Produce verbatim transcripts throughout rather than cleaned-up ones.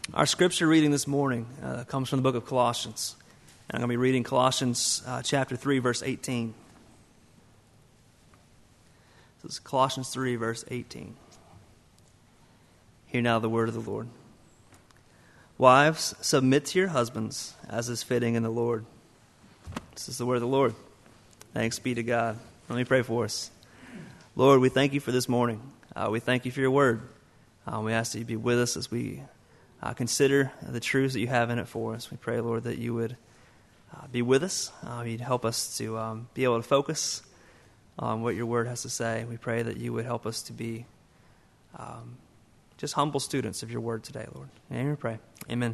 Our scripture reading this morning uh, comes from the book of Colossians. And I'm going to be reading Colossians uh, chapter three, verse eighteen. This is Colossians three, verse eighteen. Hear now the word of the Lord. Wives, submit to your husbands, as is fitting in the Lord. This is the word of the Lord. Thanks be to God. Let me pray for us. Lord, we thank you for this morning. Uh, we thank you for your word. Uh, we ask that you be with us as we uh, consider the truths that you have in it for us. We pray, Lord, that you would uh, be with us. Uh, you'd help us to um, be able to focus on what your word has to say. We pray that you would help us to be um, just humble students of your word today, Lord. And we pray. Amen.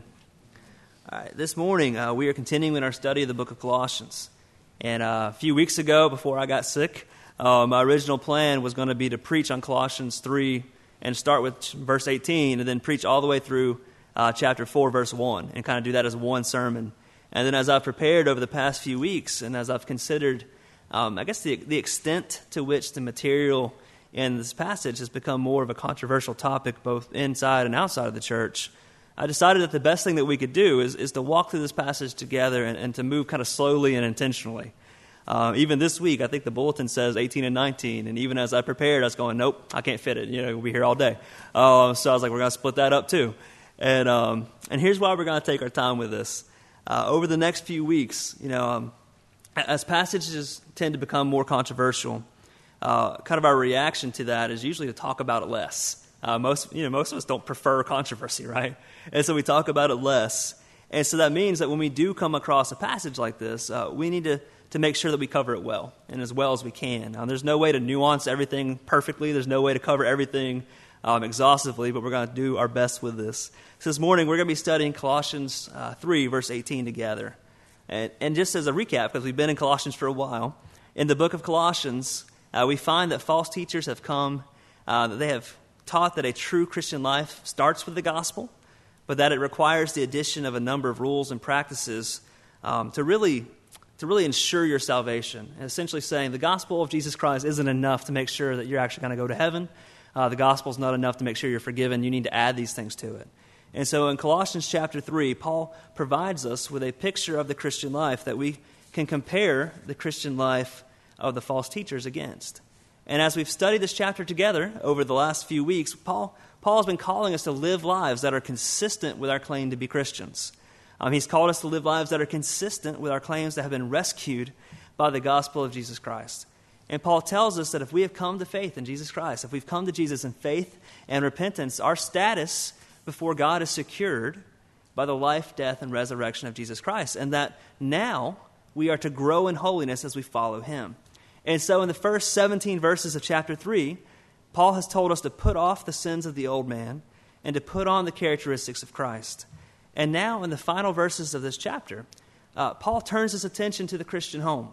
All right, this morning uh, we are continuing our study of the book of Colossians. And uh, a few weeks ago, before I got sick, uh, my original plan was going to be to preach on Colossians three and start with verse eighteen and then preach all the way through uh, chapter four, verse one, and kind of do that as one sermon. And then as I've prepared over the past few weeks and as I've considered, um, I guess, the, the extent to which the material in this passage has become more of a controversial topic both inside and outside of the church, I decided that the best thing that we could do is, is to walk through this passage together and, and to move kind of slowly and intentionally. Uh, even this week, I think the bulletin says eighteen and nineteen, and even as I prepared, I was going, nope, I can't fit it. You know, we'll be here all day. Uh, so I was like, we're going to split that up too. And um, and here's why we're going to take our time with this. Uh, over the next few weeks, you know, um, as passages tend to become more controversial, uh, kind of our reaction to that is usually to talk about it less. Uh, most, you know, most of us don't prefer controversy, right? And so we talk about it less. And so that means that when we do come across a passage like this, uh, we need to, to make sure that we cover it well and as well as we can. Now, there's no way to nuance everything perfectly. There's no way to cover everything um, exhaustively, but we're going to do our best with this. So this morning, we're going to be studying Colossians uh, three, verse eighteen together. And, and just as a recap, because we've been in Colossians for a while, in the book of Colossians, uh, we find that false teachers have come, uh, that they have taught that a true Christian life starts with the gospel, but that it requires the addition of a number of rules and practices um, to really to really ensure your salvation. And essentially saying the gospel of Jesus Christ isn't enough to make sure that you're actually going to go to heaven. Uh, the gospel is not enough to make sure you're forgiven. You need to add these things to it. And so in Colossians chapter three, Paul provides us with a picture of the Christian life that we can compare the Christian life of the false teachers against. And as we've studied this chapter together over the last few weeks, Paul Paul has been calling us to live lives that are consistent with our claim to be Christians. Um, he's called us to live lives that are consistent with our claims that have been rescued by the gospel of Jesus Christ. And Paul tells us that if we have come to faith in Jesus Christ, if we've come to Jesus in faith and repentance, our status before God is secured by the life, death, and resurrection of Jesus Christ, and that now we are to grow in holiness as we follow him. And so in the first seventeen verses of chapter three, Paul has told us to put off the sins of the old man and to put on the characteristics of Christ. And now in the final verses of this chapter, uh, Paul turns his attention to the Christian home.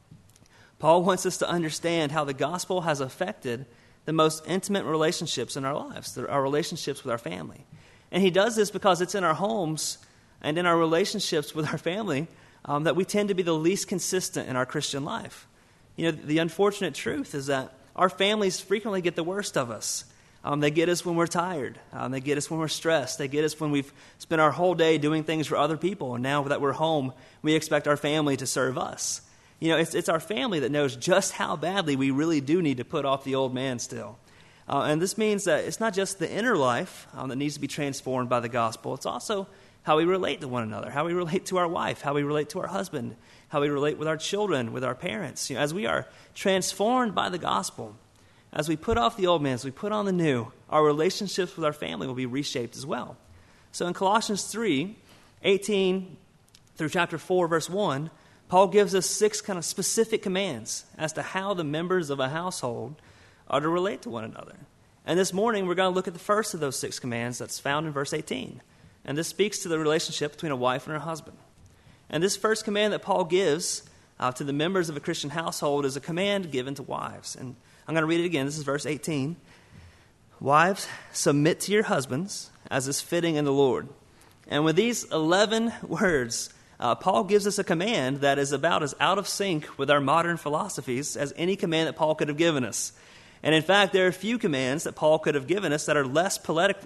Paul wants us to understand how the gospel has affected the most intimate relationships in our lives, our relationships with our family. And he does this because it's in our homes and in our relationships with our family um, that we tend to be the least consistent in our Christian life. You know, the unfortunate truth is that our families frequently get the worst of us. Um, they get us when we're tired. Um, they get us when we're stressed. They get us when we've spent our whole day doing things for other people. And now that we're home, we expect our family to serve us. You know, it's, it's our family that knows just how badly we really do need to put off the old man still. Uh, and this means that it's not just the inner life um, that needs to be transformed by the gospel. It's also how we relate to one another, how we relate to our wife, how we relate to our husband, how we relate with our children, with our parents. You know, as we are transformed by the gospel, as we put off the old man, as we put on the new, our relationships with our family will be reshaped as well. So in Colossians three, eighteen through chapter four, verse one, Paul gives us six kind of specific commands as to how the members of a household are to relate to one another. And this morning, we're going to look at the first of those six commands that's found in verse eighteen. And this speaks to the relationship between a wife and her husband. And this first command that Paul gives uh, to the members of a Christian household is a command given to wives. And I'm going to read it again. This is verse eighteen. Wives, submit to your husbands as is fitting in the Lord. And with these eleven words, uh, Paul gives us a command that is about as out of sync with our modern philosophies as any command that Paul could have given us. And in fact, there are a few commands that Paul could have given us that are less politically,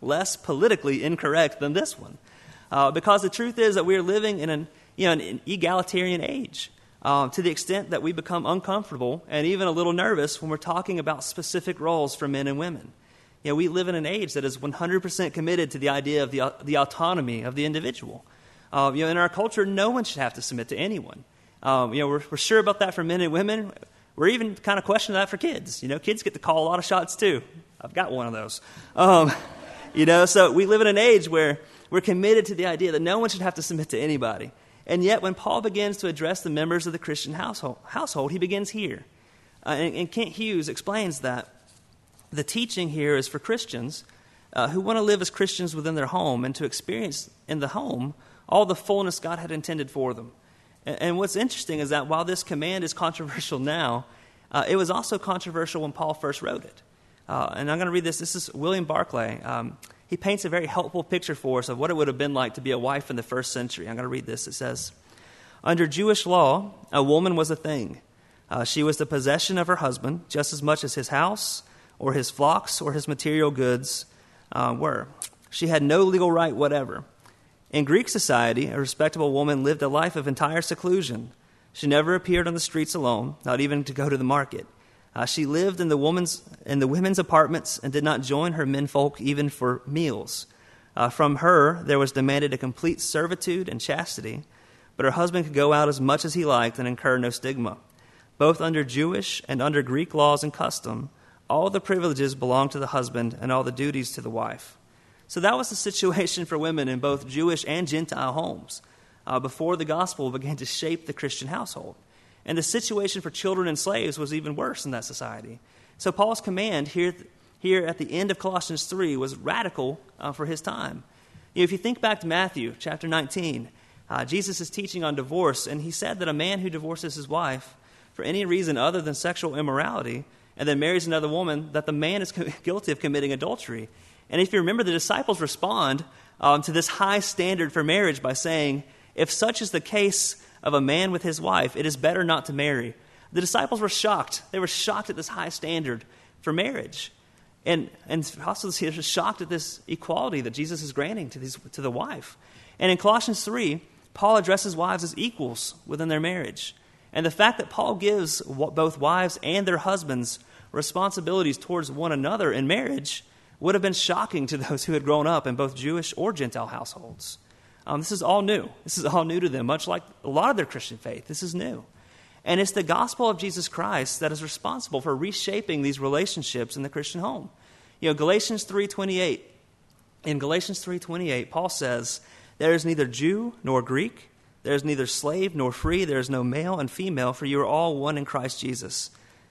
less politically incorrect than this one. Uh, because the truth is that we are living in an, you know, an egalitarian age, um, to the extent that we become uncomfortable and even a little nervous when we're talking about specific roles for men and women. You know, we live in an age that is one hundred percent committed to the idea of the, uh, the autonomy of the individual. Uh, you know, in our culture, no one should have to submit to anyone. Um, you know, we're, we're sure about that for men and women. We're even kind of questioning that for kids. You know, kids get to call a lot of shots too. I've got one of those. Um, you know, so we live in an age where we're committed to the idea that no one should have to submit to anybody. And yet, when Paul begins to address the members of the Christian household, household he begins here. Uh, and, and Kent Hughes explains that the teaching here is for Christians uh, who want to live as Christians within their home and to experience in the home all the fullness God had intended for them. And what's interesting is that while this command is controversial now, uh, it was also controversial when Paul first wrote it. Uh, and I'm going to read this. This is William Barclay. Um, he paints a very helpful picture for us of what it would have been like to be a wife in the first century. I'm going to read this. It says, under Jewish law, a woman was a thing. Uh, she was the possession of her husband just as much as his house or his flocks or his material goods uh, were. She had no legal right whatever. In Greek society, a respectable woman lived a life of entire seclusion. She never appeared on the streets alone, not even to go to the market. Uh, she lived in the woman's in the women's apartments and did not join her menfolk even for meals. Uh, from her, there was demanded a complete servitude and chastity, but her husband could go out as much as he liked and incur no stigma. Both under Jewish and under Greek laws and custom, all the privileges belonged to the husband and all the duties to the wife. So that was the situation for women in both Jewish and Gentile homes uh, before the gospel began to shape the Christian household. And the situation for children and slaves was even worse in that society. So Paul's command here, here at the end of Colossians three was radical uh, for his time. You know, if you think back to Matthew chapter nineteen, uh, Jesus is teaching on divorce, and he said that a man who divorces his wife for any reason other than sexual immorality and then marries another woman, that the man is guilty of committing adultery. And if you remember, the disciples respond um, to this high standard for marriage by saying, if such is the case of a man with his wife, it is better not to marry. The disciples were shocked. They were shocked at this high standard for marriage. And and also they're shocked at this equality that Jesus is granting to, these, to the wife. And in Colossians three, Paul addresses wives as equals within their marriage. And the fact that Paul gives both wives and their husbands responsibilities towards one another in marriage would have been shocking to those who had grown up in both Jewish or Gentile households. Um, this is all new. This is all new to them, much like a lot of their Christian faith. This is new. And it's the gospel of Jesus Christ that is responsible for reshaping these relationships in the Christian home. You know, Galatians three twenty-eight. In Galatians three twenty-eight, Paul says, there is neither Jew nor Greek, there is neither slave nor free, there is no male and female, for you are all one in Christ Jesus.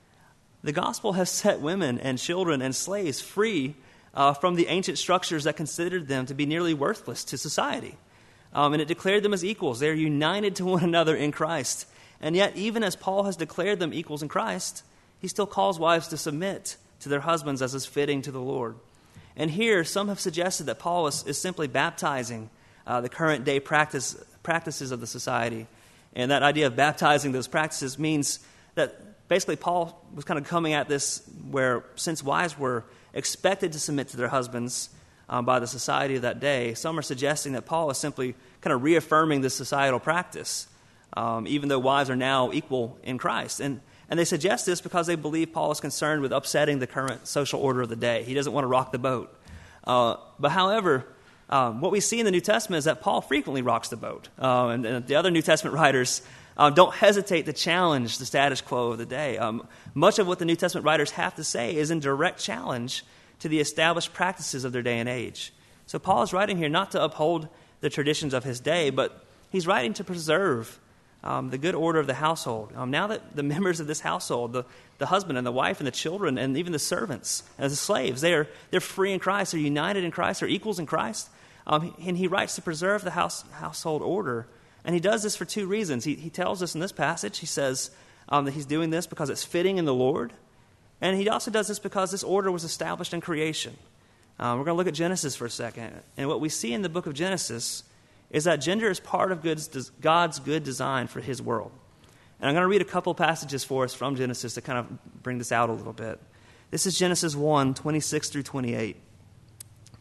The gospel has set women and children and slaves free uh, from the ancient structures that considered them to be nearly worthless to society. Um, and it declared them as equals. They are united to one another in Christ. And yet, even as Paul has declared them equals in Christ, he still calls wives to submit to their husbands as is fitting to the Lord. And here, some have suggested that Paul is, is simply baptizing uh, the current day practice, practices of the society. And that idea of baptizing those practices means that basically Paul was kind of coming at this where since wives were expected to submit to their husbands um, by the society of that day, some are suggesting that Paul is simply kind of reaffirming this societal practice, um, even though wives are now equal in Christ. And and they suggest this because they believe Paul is concerned with upsetting the current social order of the day. He doesn't want to rock the boat. Uh, but however, um, what we see in the New Testament is that Paul frequently rocks the boat. Uh, and, and the other New Testament writers uh, don't hesitate to challenge the status quo of the day. Um, much of what the New Testament writers have to say is in direct challenge to the established practices of their day and age. So Paul is writing here not to uphold the traditions of his day, but he's writing to preserve Um, the good order of the household. Um, now that the members of this household, the, the husband and the wife and the children and even the servants and the slaves, they are, they're free in Christ, they're united in Christ, they're equals in Christ. Um, and he writes to preserve the house, household order. And he does this for two reasons. He, he tells us in this passage, he says um, that he's doing this because it's fitting in the Lord. And he also does this because this order was established in creation. Um, we're going to look at Genesis for a second. And what we see in the book of Genesis is that gender is part of God's good design for his world. And I'm going to read a couple passages for us from Genesis to kind of bring this out a little bit. This is Genesis one, twenty-six through twenty-eight.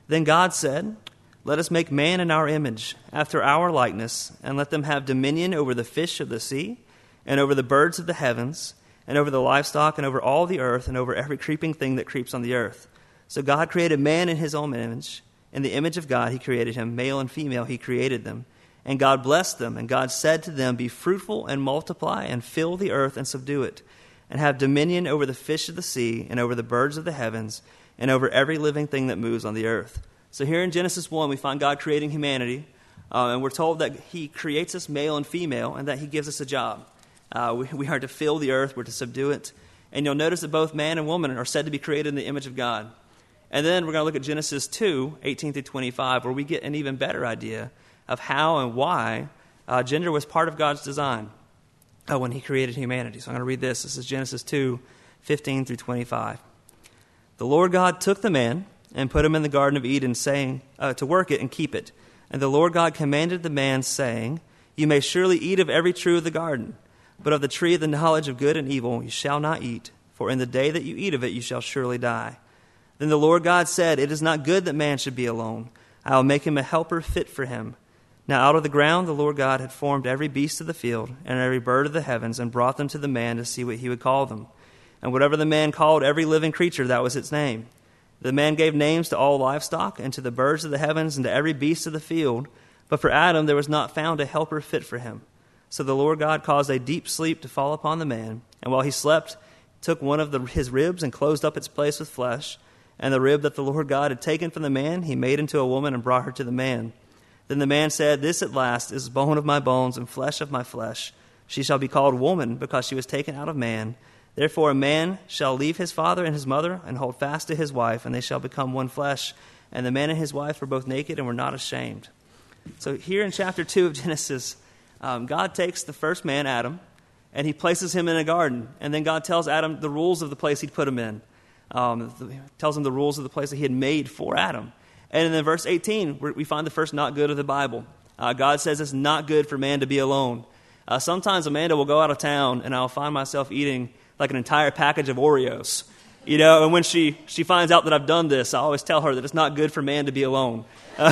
Then God said, "Let us make man in our image, after our likeness, and let them have dominion over the fish of the sea, and over the birds of the heavens, and over the livestock, and over all the earth, and over every creeping thing that creeps on the earth." So God created man in his own image. In the image of God he created him, male and female he created them. And God blessed them, and God said to them, "Be fruitful and multiply, and fill the earth and subdue it, and have dominion over the fish of the sea, and over the birds of the heavens, and over every living thing that moves on the earth." So here in Genesis one, we find God creating humanity, uh, and we're told that he creates us male and female, and that he gives us a job. Uh, we, we are to fill the earth, we're to subdue it. And you'll notice that both man and woman are said to be created in the image of God. And then we're going to look at Genesis two, eighteen through twenty-five, where we get an even better idea of how and why uh, gender was part of God's design uh, when he created humanity. So I'm going to read this. This is Genesis two, fifteen through twenty-five. "The Lord God took the man and put him in the Garden of Eden, saying, uh, to work it and keep it. And the Lord God commanded the man, saying, 'You may surely eat of every tree of the garden, but of the tree of the knowledge of good and evil you shall not eat, for in the day that you eat of it you shall surely die.' Then the Lord God said, 'It is not good that man should be alone. I will make him a helper fit for him.' Now out of the ground the Lord God had formed every beast of the field and every bird of the heavens, and brought them to the man to see what he would call them. And whatever the man called every living creature, that was its name. The man gave names to all livestock, and to the birds of the heavens, and to every beast of the field. But for Adam there was not found a helper fit for him. So the Lord God caused a deep sleep to fall upon the man, and while he slept, took one of the, his ribs and closed up its place with flesh. And the rib that the Lord God had taken from the man he made into a woman and brought her to the man. Then the man said, 'This at last is bone of my bones and flesh of my flesh. She shall be called woman, because she was taken out of man. Therefore a man shall leave his father and his mother and hold fast to his wife, and they shall become one flesh. And the man and his wife were both naked and were not ashamed.'" So here in chapter two of Genesis, um, God takes the first man, Adam, and he places him in a garden. And then God tells Adam the rules of the place he'd put him in. Um, he tells him the rules of the place that he had made for Adam. And in verse eighteen, we find the first not good of the Bible. Uh, God says it's not good for man to be alone. Uh, sometimes Amanda will go out of town, and I'll find myself eating like an entire package of Oreos. You know, and when she, she finds out that I've done this, I always tell her that it's not good for man to be alone. Uh,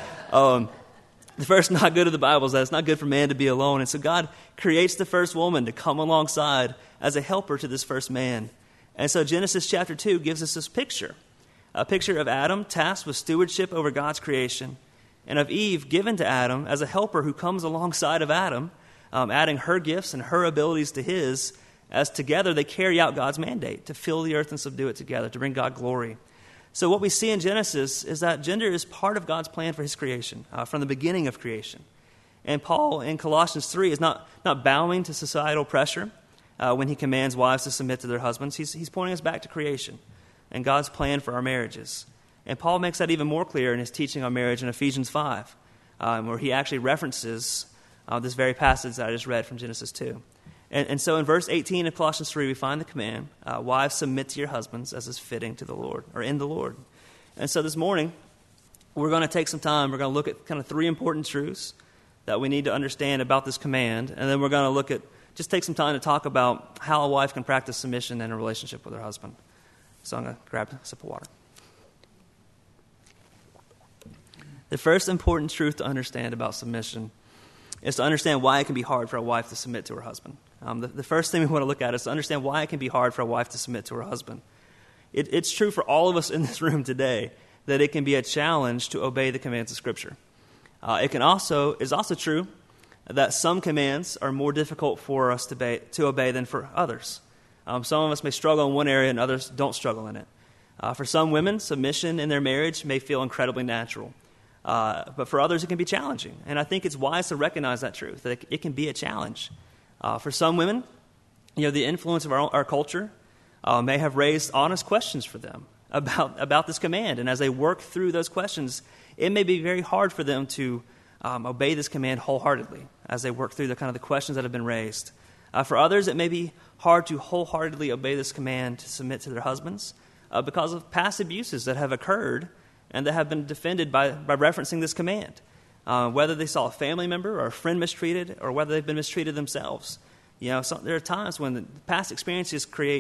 um, the first not good of the Bible is that it's not good for man to be alone. And so God creates the first woman to come alongside as a helper to this first man. And so Genesis chapter two gives us this picture, a picture of Adam tasked with stewardship over God's creation, and of Eve given to Adam as a helper who comes alongside of Adam, um, adding her gifts and her abilities to his, as together they carry out God's mandate to fill the earth and subdue it together, to bring God glory. So what we see in Genesis is that gender is part of God's plan for his creation, uh, from the beginning of creation. And Paul in Colossians three is not, not bowing to societal pressure uh, when he commands wives to submit to their husbands. He's, he's pointing us back to creation and God's plan for our marriages. And Paul makes that even more clear in his teaching on marriage in Ephesians five, um, where he actually references uh, this very passage that I just read from Genesis two. And, and so in verse eighteen of Colossians three, we find the command, uh, wives, submit to your husbands as is fitting to the Lord, or in the Lord. And so this morning, we're going to take some time. We're going to look at kind of three important truths that we need to understand about this command. And then we're going to look at, just take some time to talk about how a wife can practice submission in a relationship with her husband. So I'm going to grab a sip of water. The first important truth to understand about submission is to understand why it can be hard for a wife to submit to her husband. Um, the, the first thing we want to look at is to understand why it can be hard for a wife to submit to her husband. It, it's true for all of us in this room today that it can be a challenge to obey the commands of Scripture. Uh, it can also is also true that some commands are more difficult for us to obey, to obey than for others. Um, some of us may struggle in one area and others don't struggle in it. Uh, for some women, submission in their marriage may feel incredibly natural. Uh, but for others, it can be challenging. And I think it's wise to recognize that truth, that it, it can be a challenge. Uh, for some women, you know, the influence of our, our culture uh, may have raised honest questions for them about, about this command. And as they work through those questions, it may be very hard for them to um, obey this command wholeheartedly as they work through the kind of the questions that have been raised. Uh, for others, it may be hard to wholeheartedly obey this command to submit to their husbands uh, because of past abuses that have occurred and that have been defended by, by referencing this command. Uh, whether they saw a family member or a friend mistreated, or whether they've been mistreated themselves. You know, so there are times when the past experiences create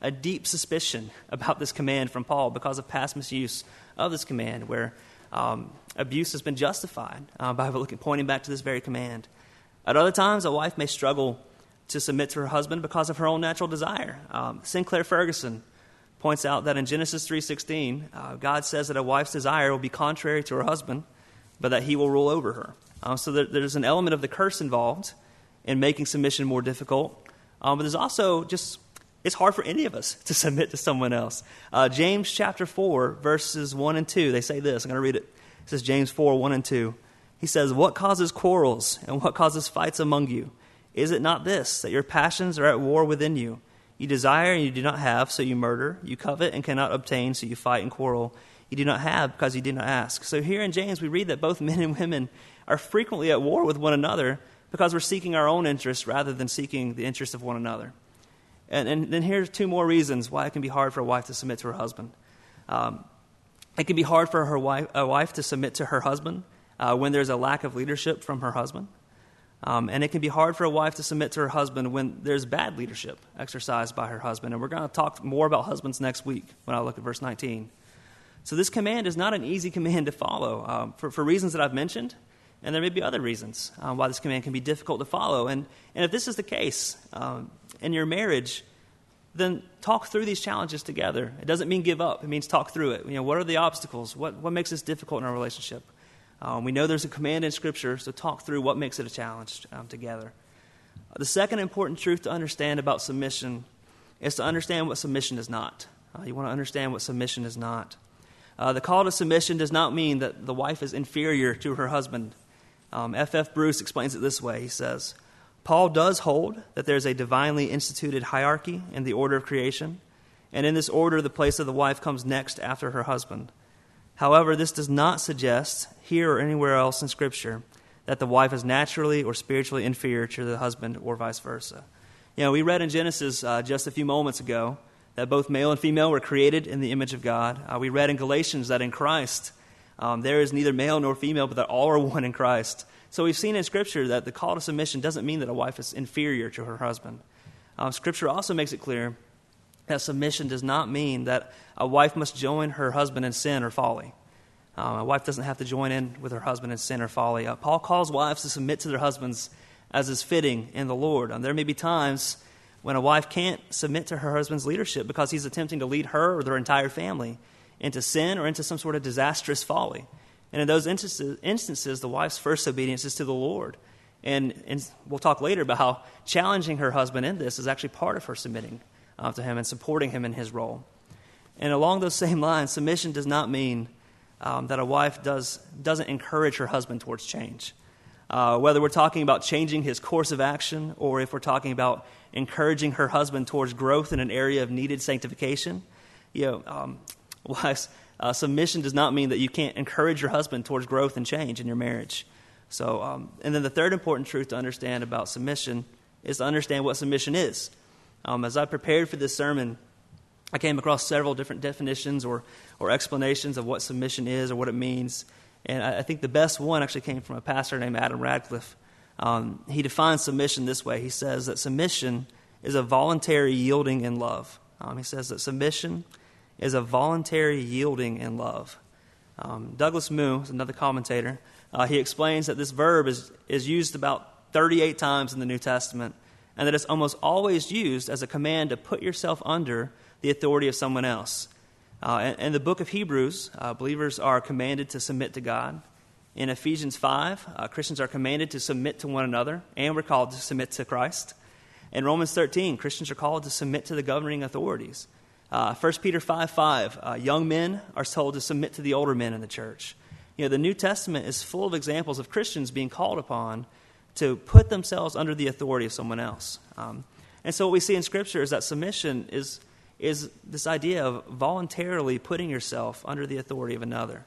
a deep suspicion about this command from Paul because of past misuse of this command, where um, abuse has been justified uh, by looking, pointing back to this very command. At other times, a wife may struggle to submit to her husband because of her own natural desire. Um, Sinclair Ferguson points out that in Genesis three sixteen, uh, God says that a wife's desire will be contrary to her husband, but that he will rule over her. Um, so there, there's an element of the curse involved in making submission more difficult. Um, but there's also just, it's hard for any of us to submit to someone else. Uh, James chapter four, verses one and two, they say this. I'm going to read it. It says James four, one and two. He says, "What causes quarrels and what causes fights among you? Is it not this, that your passions are at war within you? You desire and you do not have, so you murder. You covet and cannot obtain, so you fight and quarrel. You do not have because you did not ask." So here in James, we read that both men and women are frequently at war with one another because we're seeking our own interests rather than seeking the interests of one another. And, and then here's two more reasons why it can be hard for a wife to submit to her husband. Um, it can be hard for her wife, a wife to submit to her husband uh, when there's a lack of leadership from her husband. Um, and it can be hard for a wife to submit to her husband when there's bad leadership exercised by her husband. And we're going to talk more about husbands next week when I look at verse nineteen. So this command is not an easy command to follow um, for, for reasons that I've mentioned. And there may be other reasons um, why this command can be difficult to follow. And, and if this is the case um, in your marriage, then talk through these challenges together. It doesn't mean give up. It means talk through it. You know, what are the obstacles? What, what makes this difficult in our relationship? Um, we know there's a command in Scripture, so talk through what makes it a challenge um, together. Uh, the second important truth to understand about submission is to understand what submission is not. Uh, you want to understand what submission is not. Uh, the call to submission does not mean that the wife is inferior to her husband. Um, F F Bruce explains it this way. He says, "Paul does hold that there's a divinely instituted hierarchy in the order of creation, and in this order the place of the wife comes next after her husband. However, this does not suggest, here or anywhere else in Scripture, that the wife is naturally or spiritually inferior to the husband or vice versa." You know, we read in Genesis uh, just a few moments ago that both male and female were created in the image of God. Uh, we read in Galatians that in Christ um, there is neither male nor female, but that all are one in Christ. So we've seen in Scripture that the call to submission doesn't mean that a wife is inferior to her husband. Um, Scripture also makes it clear that submission does not mean that a wife must join her husband in sin or folly. Um, a wife doesn't have to join in with her husband in sin or folly. Uh, Paul calls wives to submit to their husbands as is fitting in the Lord. Um, there may be times when a wife can't submit to her husband's leadership because he's attempting to lead her or their entire family into sin or into some sort of disastrous folly. And in those instances, instances the wife's first obedience is to the Lord. And, and we'll talk later about how challenging her husband in this is actually part of her submitting uh, to him and supporting him in his role. And along those same lines, submission does not mean um, that a wife does, doesn't encourage her husband towards change. Uh, whether we're talking about changing his course of action or if we're talking about encouraging her husband towards growth in an area of needed sanctification, you know, um, wives, uh, submission does not mean that you can't encourage your husband towards growth and change in your marriage. So, um, and then the third important truth to understand about submission is to understand what submission is. Um, as I prepared for this sermon, I came across several different definitions or, or explanations of what submission is or what it means. And I, I think the best one actually came from a pastor named Adam Radcliffe. Um, he defines submission this way. He says that submission is a voluntary yielding in love. Um, he says that submission is a voluntary yielding in love. Um, Douglas Moo is another commentator. Uh, he explains that this verb is, is used about thirty-eight times in the New Testament, and that it's almost always used as a command to put yourself under the authority of someone else. Uh, in, in the book of Hebrews, uh, believers are commanded to submit to God. In Ephesians five, uh, Christians are commanded to submit to one another, and we're called to submit to Christ. In Romans thirteen, Christians are called to submit to the governing authorities. Uh, First Peter five five, uh, young men are told to submit to the older men in the church. You know, the New Testament is full of examples of Christians being called upon to put themselves under the authority of someone else. Um, and so what we see in Scripture is that submission is, is this idea of voluntarily putting yourself under the authority of another.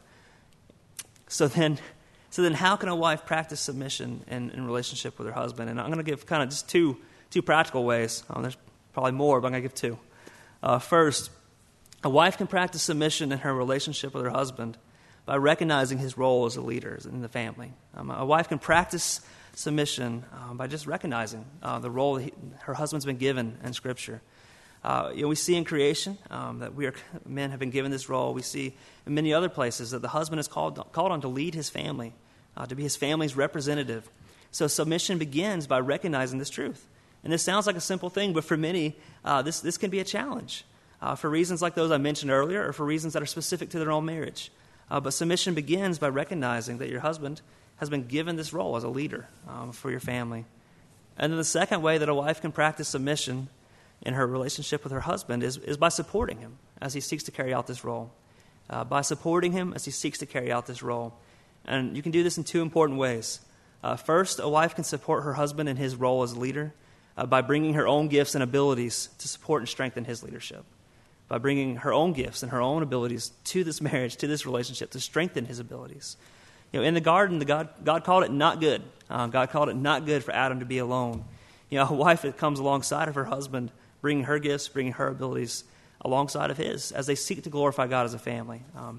So then, so then how can a wife practice submission in, in relationship with her husband? And I'm going to give kind of just two, two practical ways. Um, there's probably more, but I'm going to give two. Uh, first, a wife can practice submission in her relationship with her husband by recognizing his role as a leader in the family. Um, a wife can practice submission um, by just recognizing uh, the role that he, her husband's been given in Scripture. Uh, you know, we see in creation um, that we are men have been given this role. We see in many other places that the husband is called called on to lead his family, uh, to be his family's representative. So submission begins by recognizing this truth. And this sounds like a simple thing, but for many, uh, this this can be a challenge uh, for reasons like those I mentioned earlier, or for reasons that are specific to their own marriage. Uh, but submission begins by recognizing that your husband has been given this role as a leader um, for your family. And then the second way that a wife can practice submission in her relationship with her husband is, is by supporting him as he seeks to carry out this role. Uh, by supporting him as he seeks to carry out this role. And you can do this in two important ways. Uh, first, a wife can support her husband in his role as a leader uh, by bringing her own gifts and abilities to support and strengthen his leadership. By bringing her own gifts and her own abilities to this marriage, to this relationship, to strengthen his abilities. You know, in the garden, the God, God called it not good. Uh, God called it not good for Adam to be alone. You know, a wife that comes alongside of her husband, bringing her gifts, bringing her abilities alongside of his as they seek to glorify God as a family. Um,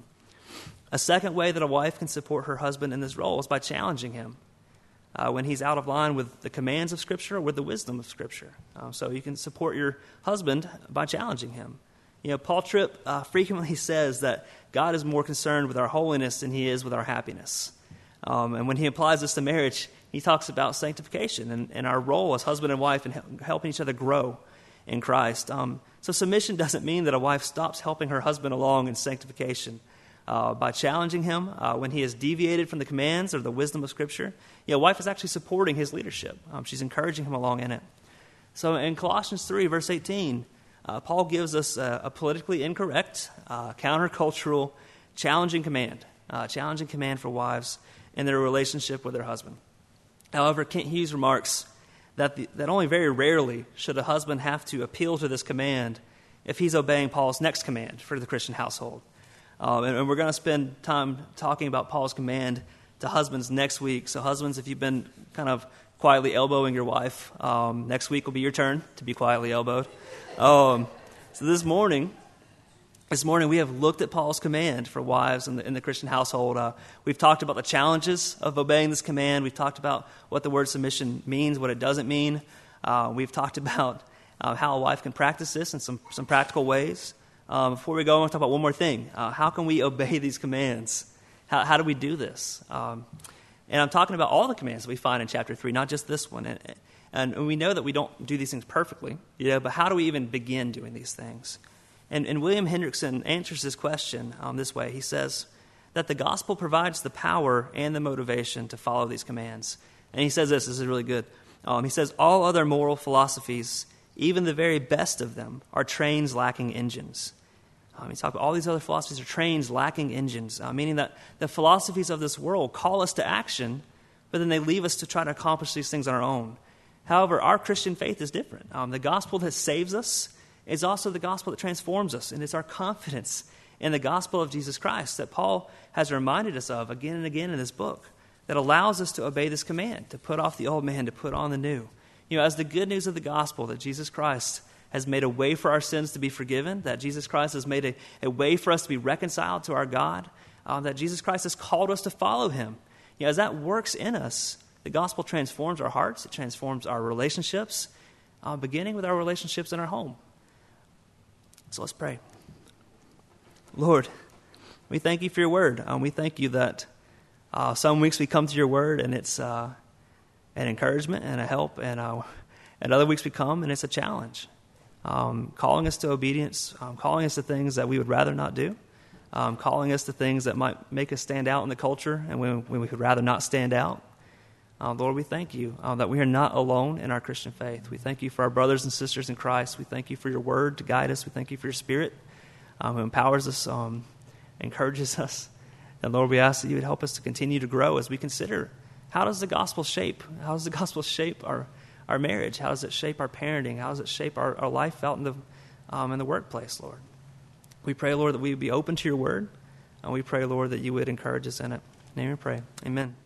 a second way that a wife can support her husband in this role is by challenging him uh, when he's out of line with the commands of Scripture or with the wisdom of Scripture. Um, so you can support your husband by challenging him. You know, Paul Tripp uh, frequently says that God is more concerned with our holiness than he is with our happiness. Um, and when he applies this to marriage, he talks about sanctification and, and our role as husband and wife in he- helping each other grow in Christ. Um, so submission doesn't mean that a wife stops helping her husband along in sanctification. Uh, by challenging him uh, when he has deviated from the commands or the wisdom of Scripture, you know, a wife is actually supporting his leadership. Um, she's encouraging him along in it. So in Colossians three, verse eighteen, uh, Paul gives us a, a politically incorrect, uh, countercultural, challenging command, uh, challenging command for wives in their relationship with their husband. However, Kent Hughes remarks that the, that only very rarely should a husband have to appeal to this command if he's obeying Paul's next command for the Christian household. Um, and, and we're going to spend time talking about Paul's command to husbands next week. So husbands, if you've been kind of quietly elbowing your wife, um, next week will be your turn to be quietly elbowed. Um, so this morning, this morning we have looked at Paul's command for wives in the, in the Christian household. Uh, we've talked about the challenges of obeying this command. We've talked about what the word submission means, what it doesn't mean. Uh, we've talked about uh, how a wife can practice this in some, some practical ways. Um, before we go, I want to talk about one more thing. Uh, how can we obey these commands? How, how do we do this? Um, and I'm talking about all the commands that we find in chapter three, not just this one. And, and we know that we don't do these things perfectly, you know, but how do we even begin doing these things? And, and William Hendrickson answers this question um, this way. He says that the gospel provides the power and the motivation to follow these commands. And he says this, this is really good. Um, he says, all other moral philosophies, even the very best of them, are trains lacking engines. Um, he's talking about all these other philosophies are trains lacking engines, uh, meaning that the philosophies of this world call us to action, but then they leave us to try to accomplish these things on our own. However, our Christian faith is different. Um, the gospel that saves us is also the gospel that transforms us, and it's our confidence in the gospel of Jesus Christ that Paul has reminded us of again and again in this book that allows us to obey this command, to put off the old man, to put on the new. You know, as the good news of the gospel that Jesus Christ has made a way for our sins to be forgiven, that Jesus Christ has made a, a way for us to be reconciled to our God, uh, that Jesus Christ has called us to follow him. You know, as that works in us, the gospel transforms our hearts, it transforms our relationships, uh, beginning with our relationships in our home. So let's pray. Lord, we thank you for your word. Um, we thank you that uh, some weeks we come to your word and it's uh, an encouragement and a help, and, uh, and other weeks we come and it's a challenge. Um, calling us to obedience, um, calling us to things that we would rather not do, um, calling us to things that might make us stand out in the culture and when, when we could rather not stand out. Uh, Lord, we thank you uh, that we are not alone in our Christian faith. We thank you for our brothers and sisters in Christ. We thank you for your word to guide us. We thank you for your spirit um, who empowers us, um, encourages us. And Lord, we ask that you would help us to continue to grow as we consider how does the gospel shape, how does the gospel shape our our marriage? How does it shape our parenting? How does it shape our, our life out in the um, in the workplace, Lord? We pray, Lord, that we would be open to your word, and we pray, Lord, that you would encourage us in it. In your name we pray. Amen.